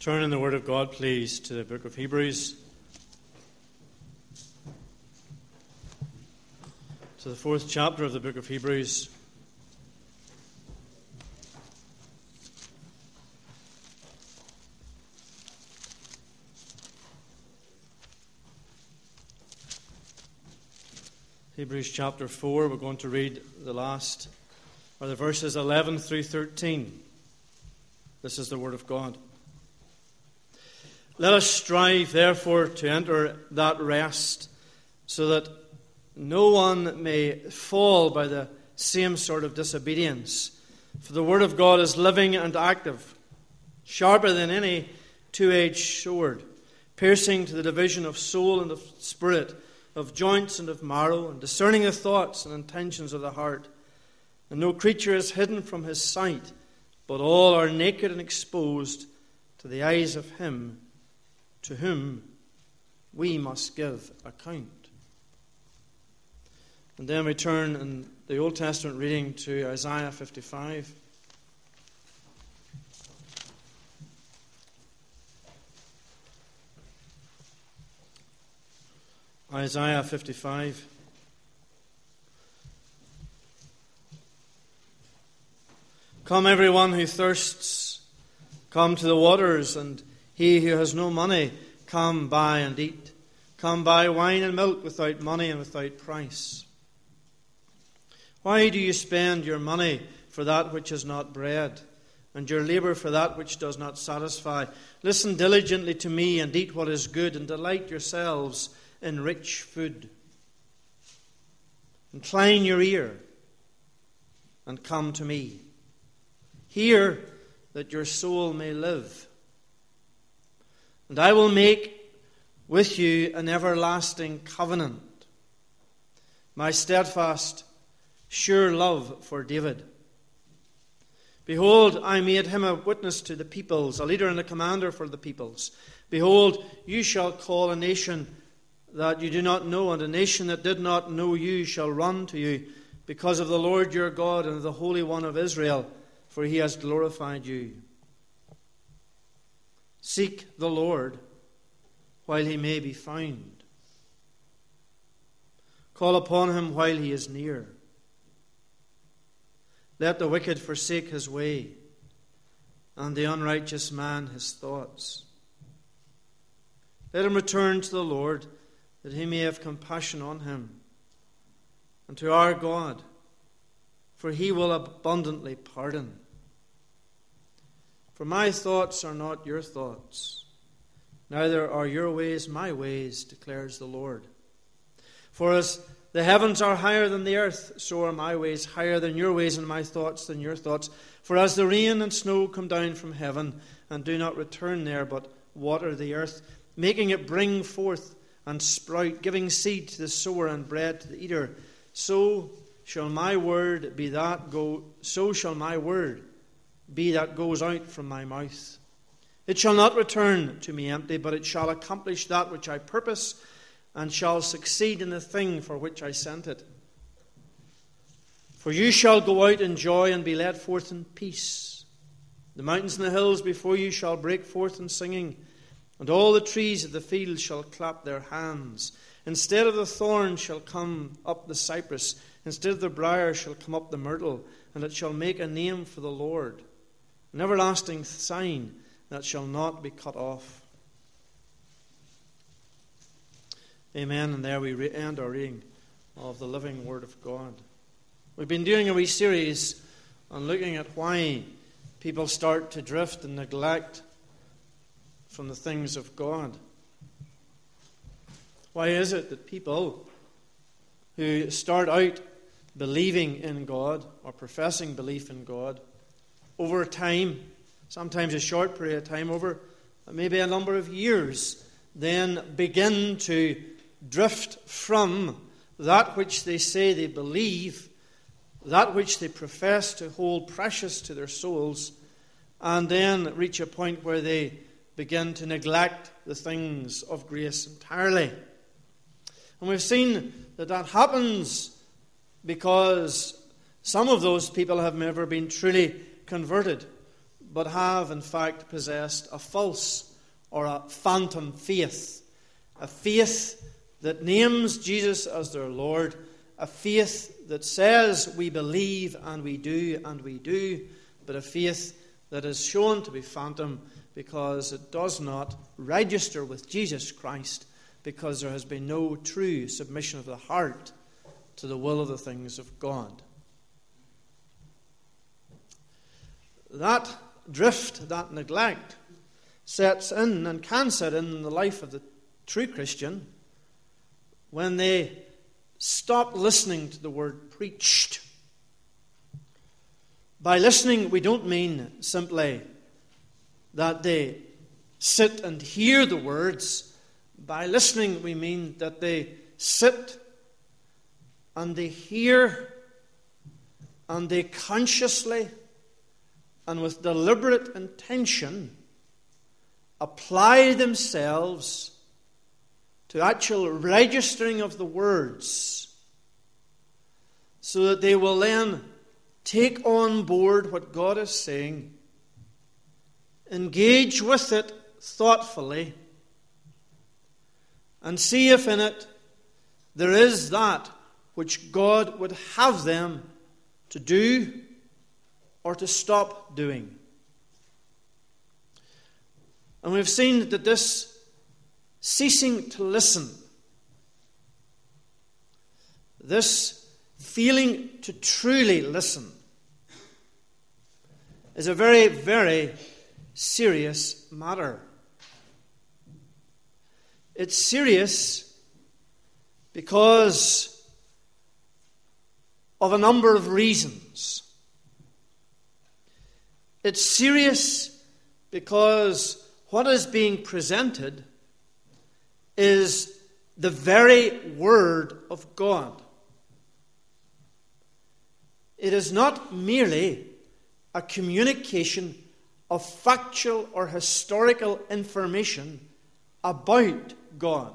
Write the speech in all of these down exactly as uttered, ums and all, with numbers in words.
Turn in the Word of God, please, to the book of Hebrews, to the fourth chapter of the book of Hebrews. Hebrews chapter four, we're going to read the last, or the verses eleven through thirteen. This is the Word of God. Let us strive, therefore, to enter that rest, so that no one may fall by the same sort of disobedience. For the Word of God is living and active, sharper than any two-edged sword, piercing to the division of soul and of spirit, of joints and of marrow, and discerning the thoughts and intentions of the heart. And no creature is hidden from his sight, but all are naked and exposed to the eyes of him to whom we must give account. And then we turn in the Old Testament reading to Isaiah fifty-five. Isaiah fifty-five. Come, everyone who thirsts, come to the waters, and he who has no money, come buy and eat. Come buy wine and milk without money and without price. Why do you spend your money for that which is not bread, and your labor for that which does not satisfy? Listen diligently to me and eat what is good, and delight yourselves in rich food. Incline your ear and come to me. Hear that your soul may live. And I will make with you an everlasting covenant, my steadfast, sure love for David. Behold, I made him a witness to the peoples, a leader and a commander for the peoples. Behold, you shall call a nation that you do not know, and a nation that did not know you shall run to you, because of the Lord your God and of the Holy One of Israel, for he has glorified you. Seek the Lord while he may be found. Call upon him while he is near. Let the wicked forsake his way, and the unrighteous man his thoughts. Let him return to the Lord, that he may have compassion on him, and to our God, for he will abundantly pardon. For my thoughts are not your thoughts, neither are your ways my ways, declares the Lord. For as the heavens are higher than the earth, so are my ways higher than your ways, and my thoughts than your thoughts. For as the rain and snow come down from heaven, and do not return there, but water the earth, making it bring forth and sprout, giving seed to the sower and bread to the eater, so shall my word be that go. So shall my word be that goes out from my mouth. It shall not return to me empty, but it shall accomplish that which I purpose, and shall succeed in the thing for which I sent it. For you shall go out in joy and be led forth in peace. The mountains and the hills before you shall break forth in singing, and all the trees of the field shall clap their hands. Instead of the thorn shall come up the cypress, instead of the briar shall come up the myrtle, and it shall make a name for the Lord, an everlasting sign that shall not be cut off. Amen. And there we re- end our reading of the living Word of God. We've been doing a wee series on looking at why people start to drift and neglect from the things of God. Why is it that people who start out believing in God or professing belief in God, over time, sometimes a short period of time, over maybe a number of years, then begin to drift from that which they say they believe, that which they profess to hold precious to their souls, and then reach a point where they begin to neglect the things of grace entirely. And we've seen that that happens because some of those people have never been truly converted. but have in fact possessed a false or a phantom faith, a faith that names Jesus as their Lord, a faith that says we believe and we do and we do, but a faith that is shown to be phantom because it does not register with Jesus Christ, because there has been no true submission of the heart to the will of the things of God. That drift, that neglect, sets in and can set in in the life of the true Christian when they stop listening to the word preached. By listening, we don't mean simply that they sit and hear the words. By listening, we mean that they sit and they hear and they consciously and with deliberate intention apply themselves to actual registering of the words, so that they will then take on board what God is saying, engage with it thoughtfully, and see if in it there is that which God would have them to do or to stop doing. And we've seen that this ceasing to listen, this feeling to truly listen, is a very, very serious matter. It's serious because of a number of reasons. It's serious because what is being presented is the very Word of God. It is not merely a communication of factual or historical information about God.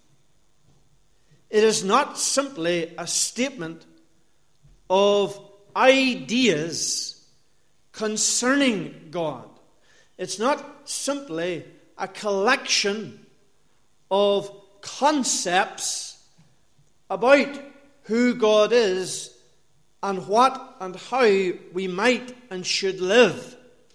It is not simply a statement of ideas concerning God. It's not simply a collection of concepts about who God is and what and how we might and should live.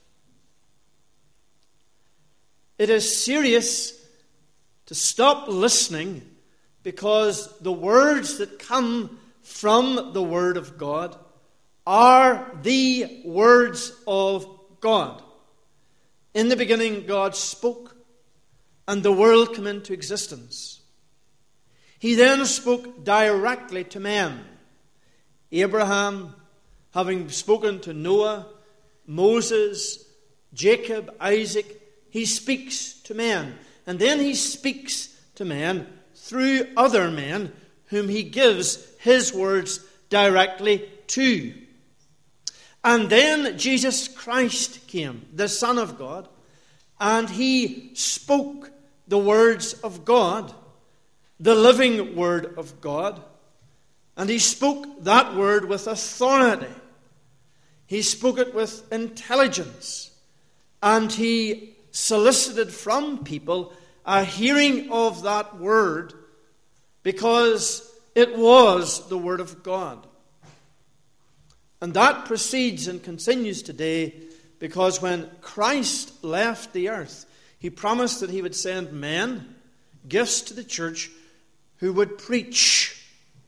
It is serious to stop listening because the words that come from the Word of God are the words of God. In the beginning, God spoke, and the world came into existence. He then spoke directly to men. Abraham, having spoken to Noah, Moses, Jacob, Isaac, he speaks to men. And then he speaks to men through other men whom he gives his words directly to. And then Jesus Christ came, the Son of God, and he spoke the words of God, the living Word of God, and he spoke that word with authority. He spoke it with intelligence, and he solicited from people a hearing of that word because it was the Word of God. And that proceeds and continues today because when Christ left the earth, he promised that he would send men, gifts to the church, who would preach.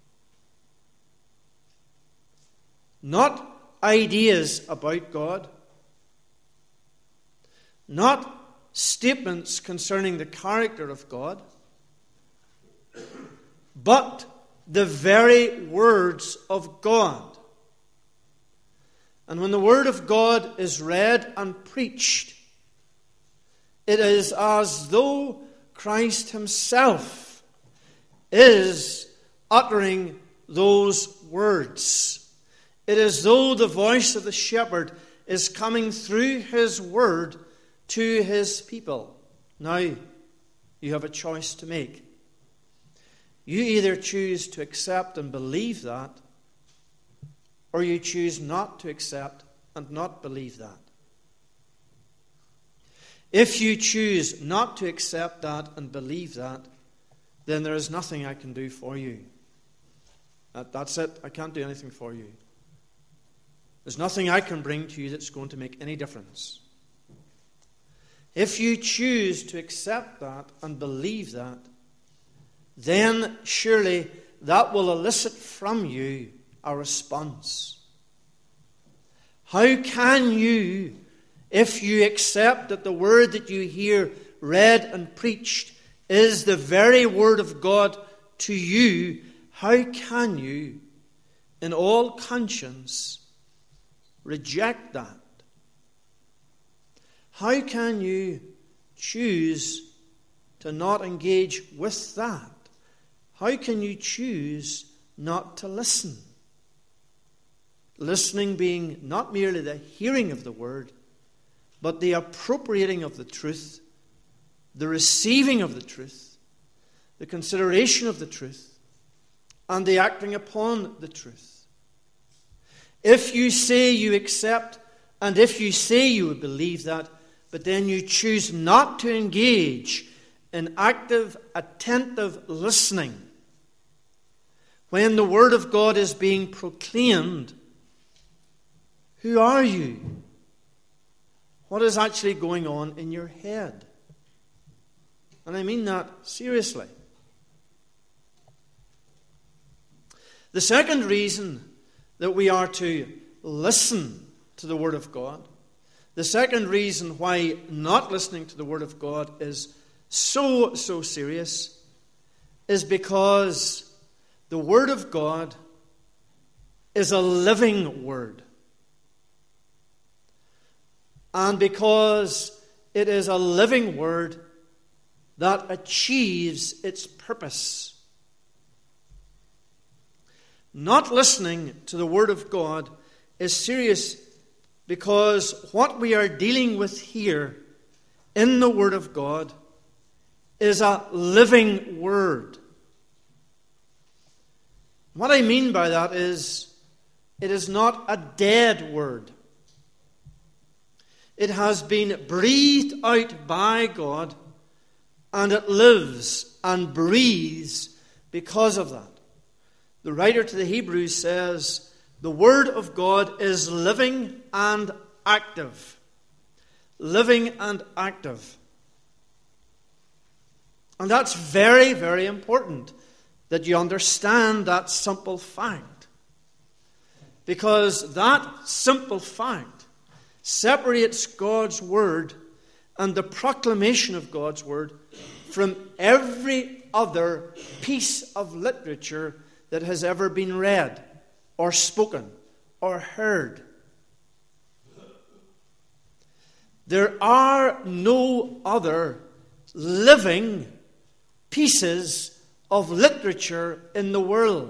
Not ideas about God, not statements concerning the character of God, but the very words of God. And when the Word of God is read and preached, it is as though Christ himself is uttering those words. It is as though the voice of the shepherd is coming through his word to his people. Now, you have a choice to make. You either choose to accept and believe that, or you choose not to accept and not believe that. If you choose not to accept that and believe that, then there is nothing I can do for you. That, that's it. I can't do anything for you. There's nothing I can bring to you that's going to make any difference. If you choose to accept that and believe that, then surely that will elicit from you a response. How can you, if you accept that the word that you hear read and preached is the very word of God to you, how can you, in all conscience, reject that? How can you choose to not engage with that? How can you choose not to listen? Listening being not merely the hearing of the word, but the appropriating of the truth, the receiving of the truth, the consideration of the truth, and the acting upon the truth. If you say you accept, and if you say you would believe that, but then you choose not to engage in active, attentive listening, when the Word of God is being proclaimed, who are you? What is actually going on in your head? And I mean that seriously. The second reason that we are to listen to the Word of God, the second reason why not listening to the Word of God is so, so serious, is because the Word of God is a living Word. And because it is a living Word that achieves its purpose. Not listening to the Word of God is serious because what we are dealing with here in the Word of God is a living Word. What I mean by that is it is not a dead Word. It has been breathed out by God, and it lives and breathes because of that. The writer to the Hebrews says, the Word of God is living and active. Living and active. And that's very, very important that you understand that simple fact. Because that simple fact separates God's Word and the proclamation of God's Word from every other piece of literature that has ever been read or spoken or heard. There are no other living pieces of literature in the world.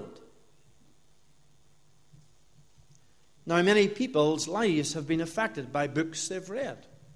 Now, many people's lives have been affected by books they've read.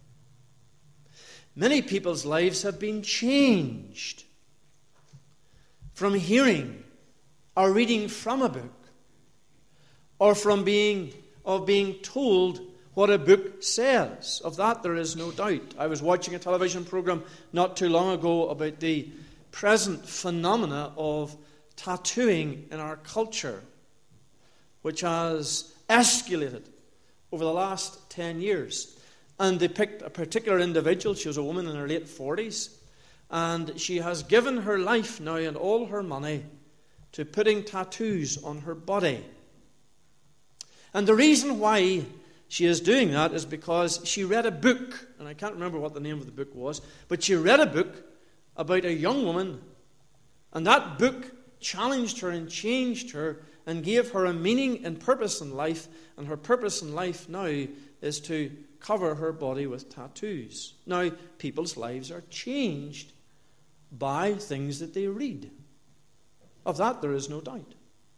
Many people's lives have been changed from hearing or reading from a book, or from being of being told what a book says. Of that there is no doubt. I was watching a television program not too long ago about the present phenomena of tattooing in our culture, which has escalated over the last ten years. And they picked a particular individual. She was a woman in her late forties, and she has given her life now and all her money to putting tattoos on her body. And the reason why she is doing that is because she read a book, and I can't remember what the name of the book was, but she read a book about a young woman, and that book challenged her and changed her and gave her a meaning and purpose in life, and her purpose in life now is to cover her body with tattoos. Now, people's lives are changed by things that they read. Of that there is no doubt.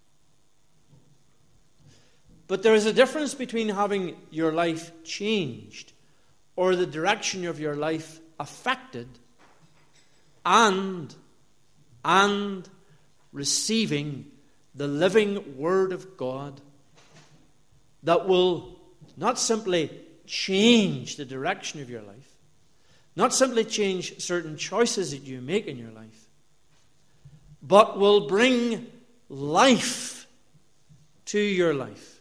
But there is a difference between having your life changed or the direction of your life affected and, and receiving the living Word of God that will not simply change the direction of your life, not simply change certain choices that you make in your life, but will bring life to your life.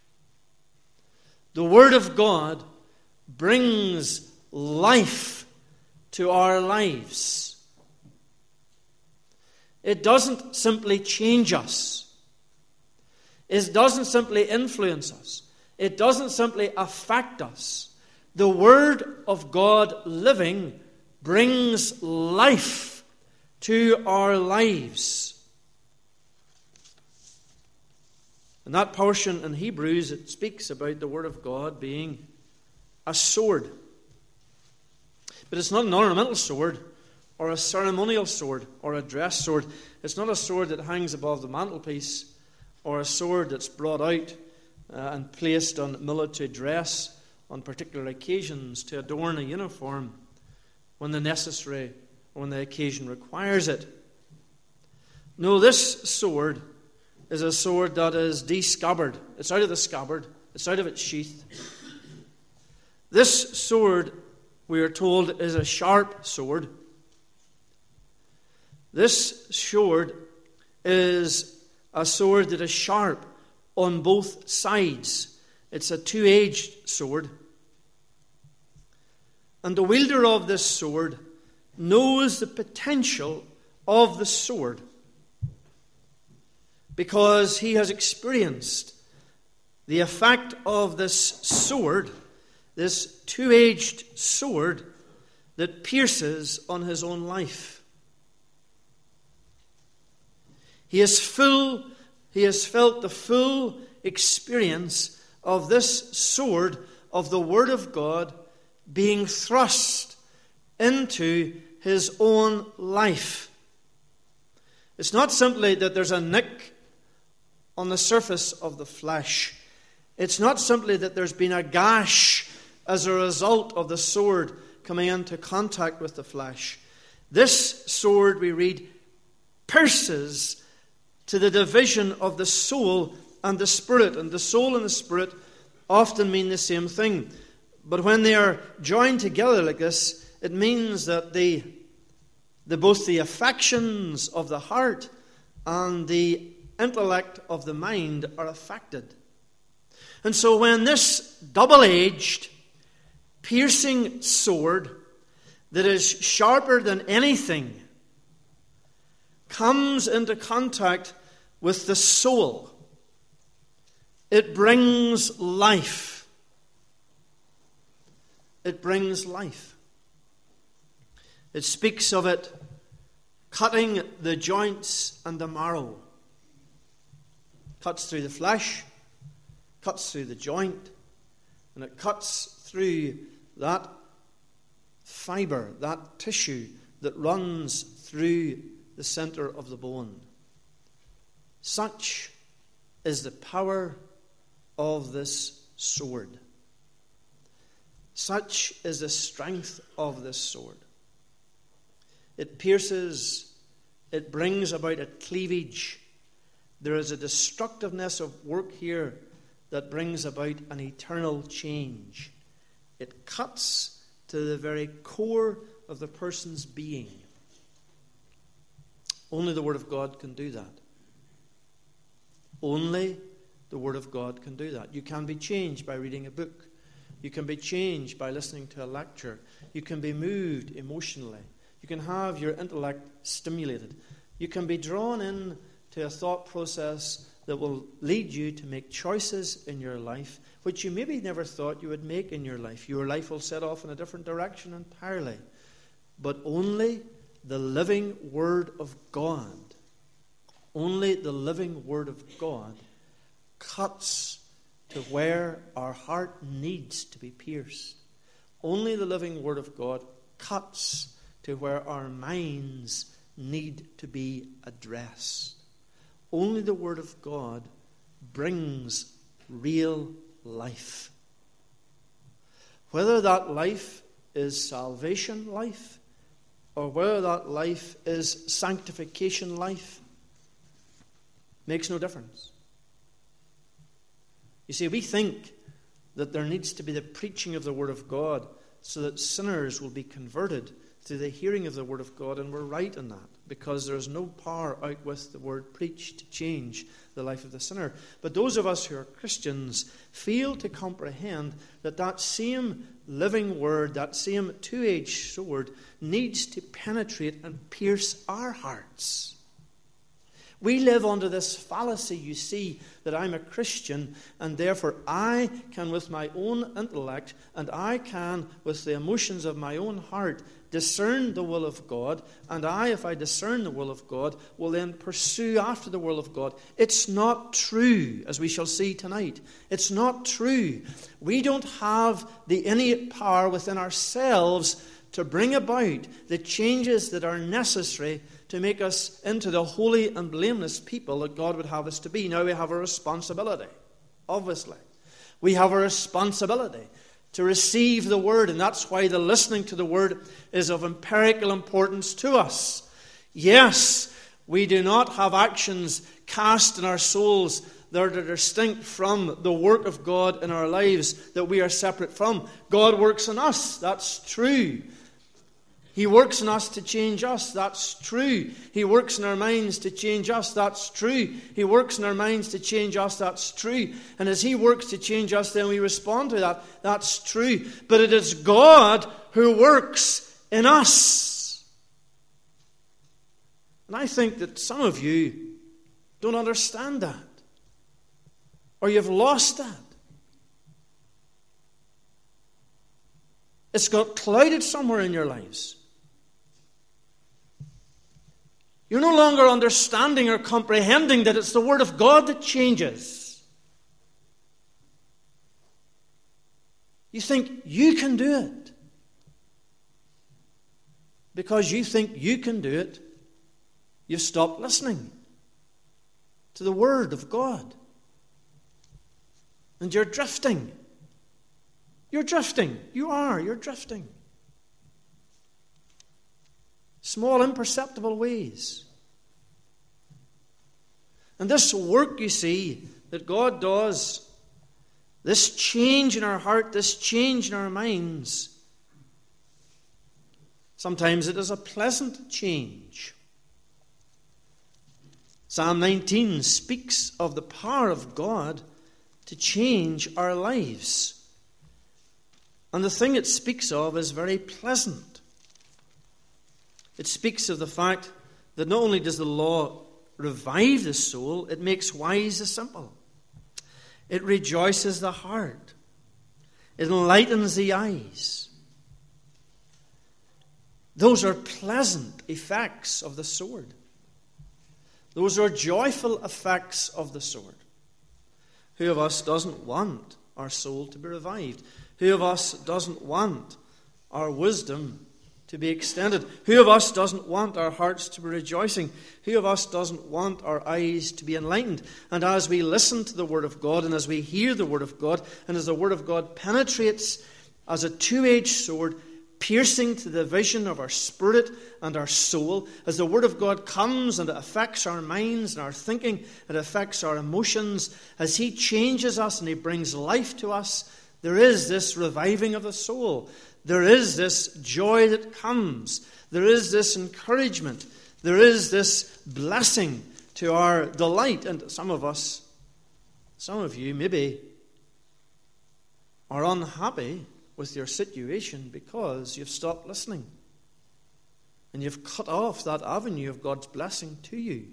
The Word of God brings life to our lives. It doesn't simply change us. It doesn't simply influence us. It doesn't simply affect us. The Word of God living brings life to our lives. In that portion in Hebrews, it speaks about the Word of God being a sword. But it's not an ornamental sword, or a ceremonial sword, or a dress sword. It's not a sword that hangs above the mantelpiece, or a sword that's brought out uh, and placed on military dress on particular occasions to adorn a uniform when the necessary, or when the occasion requires it. No, this sword is a sword that is de-scabbard. It's out of the scabbard. It's out of its sheath. This sword, we are told, is a sharp sword. This sword is a sword that is sharp on both sides. It's a two-edged sword. And the wielder of this sword knows the potential of the sword, because he has experienced the effect of this sword, this two-edged sword that pierces on his own life. He is full, he has felt the full experience of this sword of the Word of God being thrust into his own life. It's not simply that there's a nick on the surface of the flesh. It's not simply that there's been a gash as a result of the sword coming into contact with the flesh. This sword, we read, pierces to the division of the soul and the spirit. And the soul and the spirit often mean the same thing. But when they are joined together like this, it means that the, the both the affections of the heart and the intellect of the mind are affected. And so when this double-edged, piercing sword that is sharper than anything comes into contact with the soul, it brings life. It brings life. It speaks of it cutting the joints and the marrow. Cuts through the flesh, cuts through the joint, and it cuts through that fiber, that tissue that runs through the center of the bone. Such is the power of this sword. Such is the strength of this sword. It pierces, it brings about a cleavage. There is a destructiveness of work here that brings about an eternal change. It cuts to the very core of the person's being. Only the Word of God can do that. Only the Word of God can do that. You can be changed by reading a book. You can be changed by listening to a lecture. You can be moved emotionally. You can have your intellect stimulated. You can be drawn in to a thought process that will lead you to make choices in your life which you maybe never thought you would make in your life. Your life will set off in a different direction entirely. But only the living Word of God, only the living Word of God cuts to where our heart needs to be pierced. Only the living Word of God cuts to where our minds need to be addressed. Only the Word of God brings real life. Whether that life is salvation life, or whether that life is sanctification life, makes no difference. You see, we think that there needs to be the preaching of the Word of God so that sinners will be converted through the hearing of the Word of God, and we're right in that, because there is no power out with the Word preached to change the life of the sinner. But those of us who are Christians fail to comprehend that that same living Word, that same two-edged sword, needs to penetrate and pierce our hearts. We live under this fallacy, you see, that I'm a Christian, and therefore I can, with my own intellect, and I can, with the emotions of my own heart, discern the will of God, and I, if I discern the will of God, will then pursue after the will of God. It's not true, as we shall see tonight. It's not true. We don't have the innate power within ourselves to bring about the changes that are necessary to make us into the holy and blameless people that God would have us to be. Now we have a responsibility, obviously. We have a responsibility to receive the Word, and that's why the listening to the Word is of empirical importance to us. Yes, we do not have actions cast in our souls that are distinct from the work of God in our lives that we are separate from. God works in us, that's true. He works in us to change us, that's true. He works in our minds to change us, that's true. He works in our minds to change us, that's true. And as He works to change us, then we respond to that, that's true. But it is God who works in us. And I think that some of you don't understand that, or you've lost that. It's got clouded somewhere in your lives. You're no longer understanding or comprehending that it's the Word of God that changes. You think you can do it. Because you think you can do it, you've stopped listening to the Word of God. And you're drifting. You're drifting. You are. You're drifting. Small, imperceptible ways. And this work, you see, that God does, this change in our heart, this change in our minds, sometimes it is a pleasant change. Psalm nineteen speaks of the power of God to change our lives. And the thing it speaks of is very pleasant. It speaks of the fact that not only does the law revive the soul, it makes wise the simple. It rejoices the heart. It enlightens the eyes. Those are pleasant effects of the sword. Those are joyful effects of the sword. Who of us doesn't want our soul to be revived? Who of us doesn't want our wisdom to be extended? Who of us doesn't want our hearts to be rejoicing? Who of us doesn't want our eyes to be enlightened? And as we listen to the Word of God, and as we hear the Word of God, and as the Word of God penetrates as a two-edged sword, piercing to the vision of our spirit and our soul, as the Word of God comes and it affects our minds and our thinking, it affects our emotions, as He changes us and He brings life to us, there is this reviving of the soul. There is this joy that comes. There is this encouragement. There is this blessing to our delight. And some of us, some of you maybe are unhappy with your situation because you've stopped listening. And you've cut off that avenue of God's blessing to you.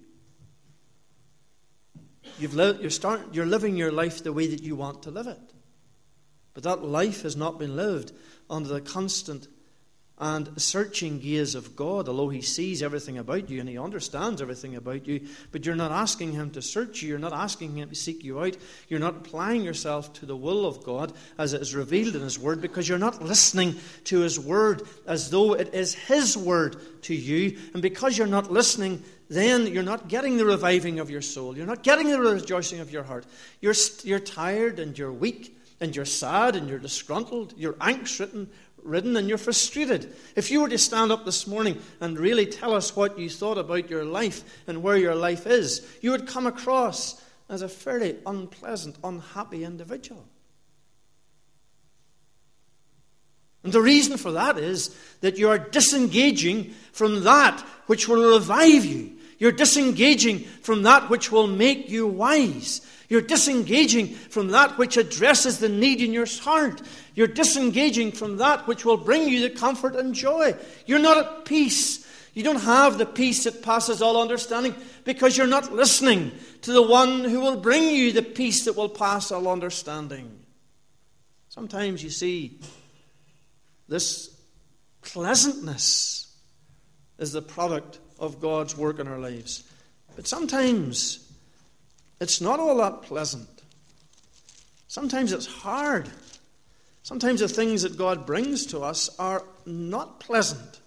You've lived, you're, start, you're living your life the way that you want to live it. But that life has not been lived under the constant and searching gaze of God, although He sees everything about you and He understands everything about you. But you're not asking Him to search you. You're not asking Him to seek you out. You're not applying yourself to the will of God as it is revealed in His Word, because you're not listening to His Word as though it is His Word to you. And because you're not listening, then you're not getting the reviving of your soul. You're not getting the rejoicing of your heart. You're, you're tired and you're weak and you're sad and you're disgruntled. You're angst-ridden. Ridden and you're frustrated. If you were to stand up this morning and really tell us what you thought about your life and where your life is, you would come across as a fairly unpleasant, unhappy individual. And the reason for that is that you are disengaging from that which will revive you. You're disengaging from that which will make you wise. You're disengaging from that which addresses the need in your heart. You're disengaging from that which will bring you the comfort and joy. You're not at peace. You don't have the peace that passes all understanding because you're not listening to the one who will bring you the peace that will pass all understanding. Sometimes you see this pleasantness is the product of God's work in our lives. But sometimes it's not all that pleasant. Sometimes it's hard. Sometimes the things that God brings to us are not pleasant.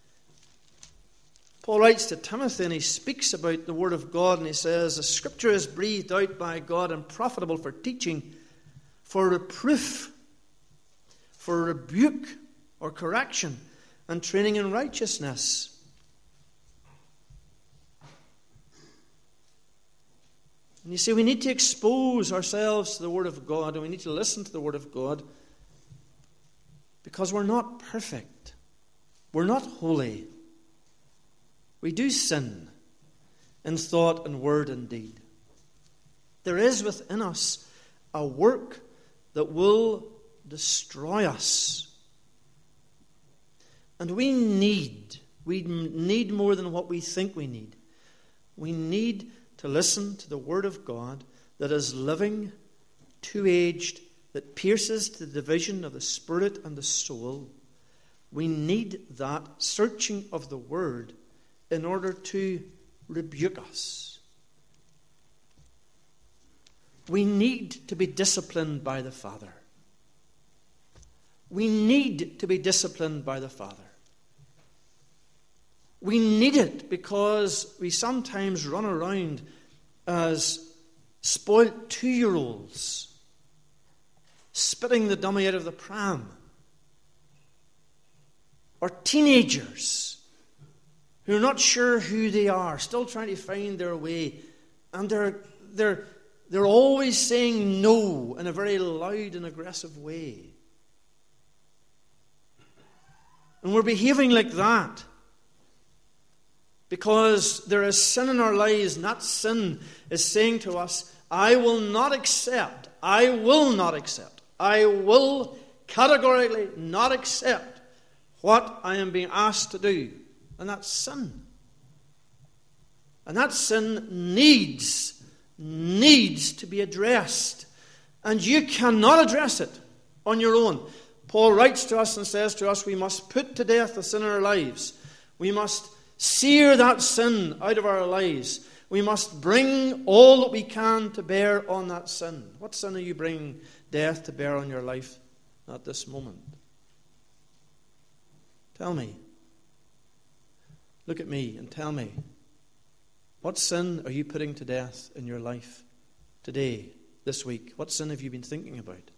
Paul writes to Timothy and he speaks about the Word of God and he says, the Scripture is breathed out by God and profitable for teaching, for reproof, for rebuke or correction, and training in righteousness. And you see, we need to expose ourselves to the Word of God and we need to listen to the Word of God because we're not perfect. We're not holy. We do sin in thought and word and deed. There is within us a work that will destroy us. And we need, we need more than what we think we need. We need to listen to the Word of God that is living, two-edged, that pierces to the division of the spirit and the soul. We need that searching of the Word in order to rebuke us. We need to be disciplined by the Father. We need to be disciplined by the Father. We need it because we sometimes run around as spoilt two-year-olds, spitting the dummy out of the pram, or teenagers who are not sure who they are, still trying to find their way, and they're they're they're always saying no in a very loud and aggressive way. And we're behaving like that because there is sin in our lives, and that sin is saying to us, I will not accept, I will not accept, I will categorically not accept what I am being asked to do. And that's sin. And that sin needs, needs to be addressed. And you cannot address it on your own. Paul writes to us and says to us, we must put to death the sin in our lives. We must sear that sin out of our lives. We must bring all that we can to bear on that sin. What sin are you bringing death to bear on your life at this moment? Tell me. Look at me and tell me. What sin are you putting to death in your life today, this week? What sin have you been thinking about?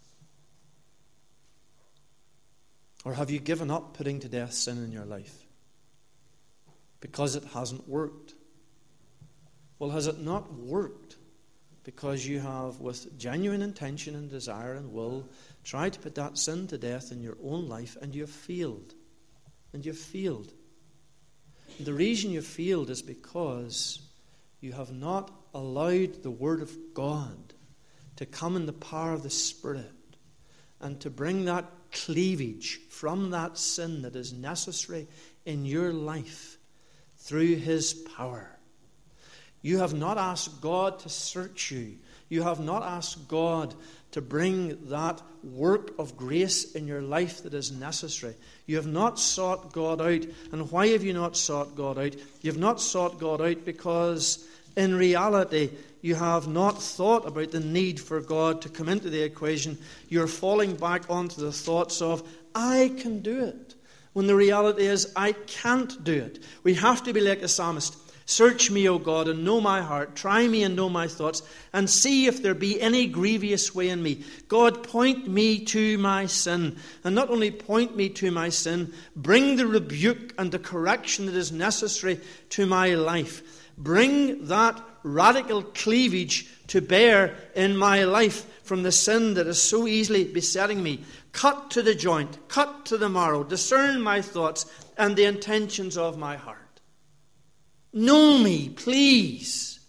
Or have you given up putting to death sin in your life because it hasn't worked? Well, has it not worked because you have, with genuine intention and desire and will, tried to put that sin to death in your own life and you have failed? And you've failed. And the reason you've failed is because you have not allowed the Word of God to come in the power of the Spirit and to bring that cleavage from that sin that is necessary in your life through His power. You have not asked God to search you. You have not asked God to bring that work of grace in your life that is necessary. You have not sought God out. And why have you not sought God out? You have not sought God out because in reality you have not thought about the need for God to come into the equation. You're falling back onto the thoughts of, I can do it. When the reality is, I can't do it. We have to be like the psalmist. Search me, O God, and know my heart. Try me and know my thoughts, and see if there be any grievous way in me. God, point me to my sin. And not only point me to my sin, bring the rebuke and the correction that is necessary to my life. Bring that radical cleavage to bear in my life from the sin that is so easily besetting me. Cut to the joint, cut to the marrow, discern my thoughts and the intentions of my heart. Know me, please.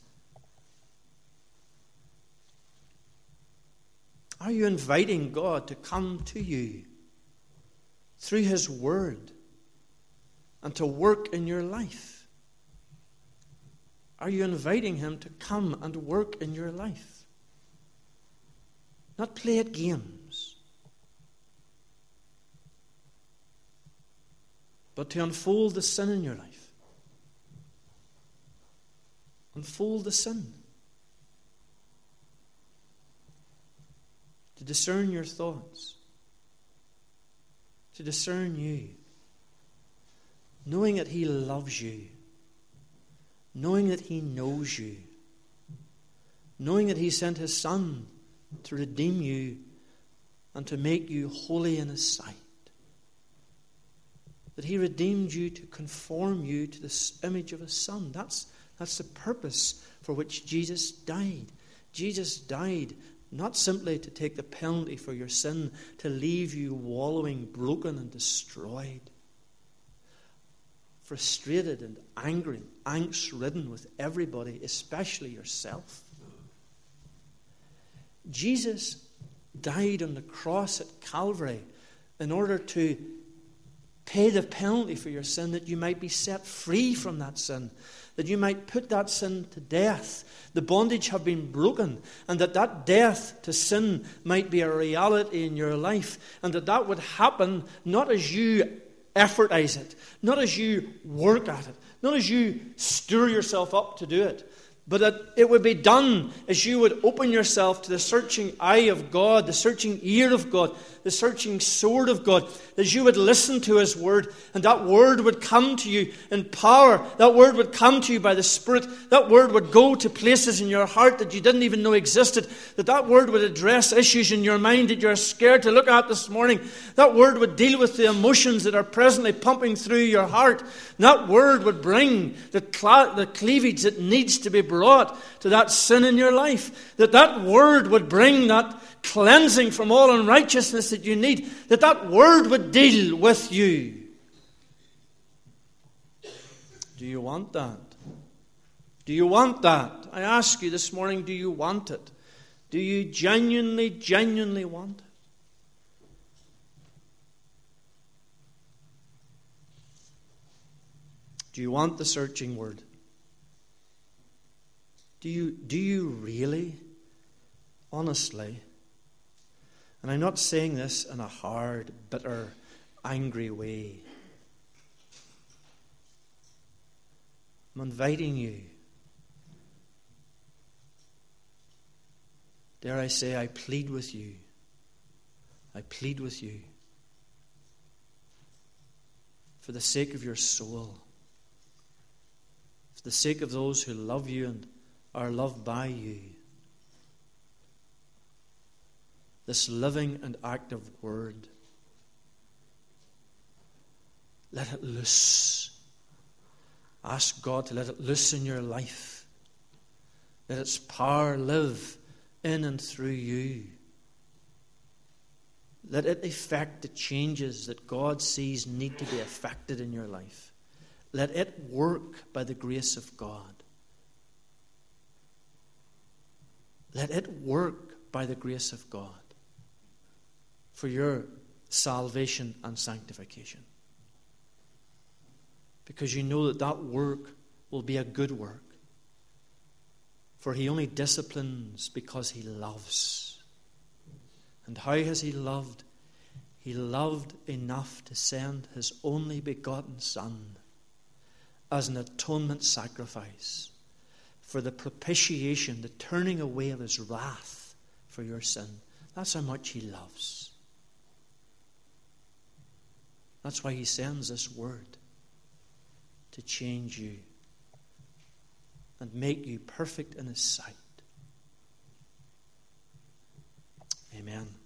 Are you inviting God to come to you through His Word and to work in your life? Are you inviting Him to come and work in your life? Not play at games, but to unfold the sin in your life. Unfold the sin. To discern your thoughts. To discern you. Knowing that He loves you. Knowing that He knows you. Knowing that He sent His Son to redeem you and to make you holy in His sight. That He redeemed you to conform you to the image of His Son. That's, that's the purpose for which Jesus died. Jesus died not simply to take the penalty for your sin, to leave you wallowing, broken and destroyed, frustrated and angry, angst-ridden with everybody, especially yourself. Jesus died on the cross at Calvary in order to pay the penalty for your sin, that you might be set free from that sin, that you might put that sin to death. The bondage have been broken, and that that death to sin might be a reality in your life, and that that would happen not as you effortize it, not as you work at it, not as you stir yourself up to do it, but that it would be done as you would open yourself to the searching eye of God, the searching ear of God, the searching sword of God, as you would listen to His Word, and that Word would come to you in power. That Word would come to you by the Spirit. That Word would go to places in your heart that you didn't even know existed. That that Word would address issues in your mind that you're scared to look at this morning. That Word would deal with the emotions that are presently pumping through your heart. And that Word would bring the, cla- the cleavage that needs to be brought to that sin in your life. That that Word would bring that cleansing from all unrighteousness that you need, that that Word would deal with you. Do you want that? Do you want that? I ask you this morning, do you want it? Do you genuinely, genuinely want it? Do you want the searching Word? Do you, do you really, honestly? And I'm not saying this in a hard, bitter, angry way. I'm inviting you. Dare I say, I plead with you. I plead with you. For the sake of your soul. For the sake of those who love you and are loved by you. This living and active Word, let it loose. Ask God to let it loose in your life. Let its power live in and through you. Let it effect the changes that God sees need to be effected in your life. Let it work by the grace of God. Let it work by the grace of God for your salvation and sanctification. Because you know that that work will be a good work. For He only disciplines because He loves. And how has He loved? He loved enough to send His only begotten Son as an atonement sacrifice for the propitiation, the turning away of His wrath for your sin. That's how much He loves. That's why He sends this Word to change you and make you perfect in His sight. Amen.